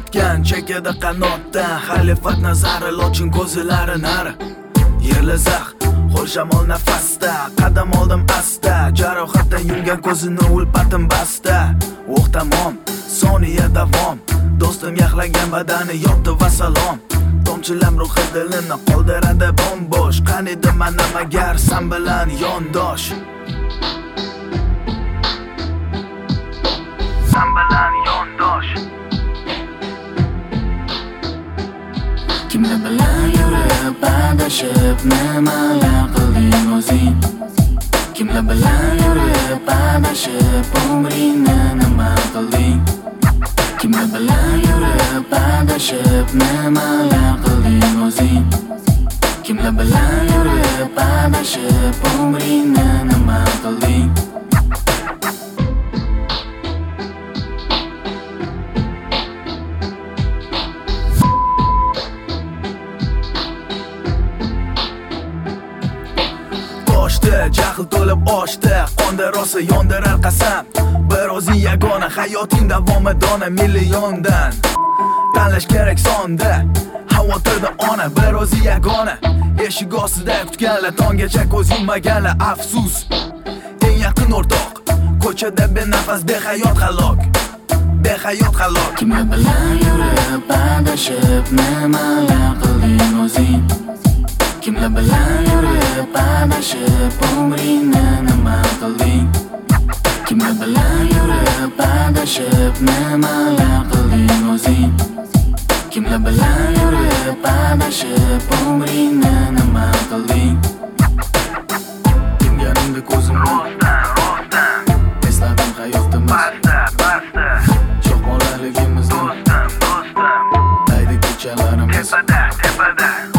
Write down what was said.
o'tgan chekadi qanotdan xalifat nazari lochin ko'zlari nari yerli zax qo'l shamol nafasda qadam oldim asta jarohatdan yumgan ko'zini ulpatim basta o'q tamom soniya davom do'stim yaxlagan badani yotdi va salom tomchilam ruhi dilini qoldiradi bombosh qaniydi mana magar san bilan yondosh san bilan yondosh kimlar bilan yurib adashib nimalar qilding o'zing kimlar bilan yurib adashib umringni nima qilding kimlar bilan yurib adashib nimalar qilding o'zing kimlar bilan yurib adashib umringni nima qilding jahl to'lib oshdi qonda rosa yondirar qasam bir o'zing yagona hayoting davomi dona milliondan tanlash kerak sonda xavotirda ona bir o'zi yagona eshik ostida kutganlar tonggacha ko'z yummaganlar afsus eng yaqin o'rtoq ko'chada benafas behayot halok kimlar bilan yurib adashib nimalar qilding o'zing kimlar bilan yurib adashib umringni nima qilding kimlar bilan yurib adashib nimalar qilding o'zing kimlar bilan yurib adashib umringni nima qilding kimganimda ko'zim rostdan esladim hayotimiz basta cho'qmonlarligimizni do'stim daydi kechalarimiz tepada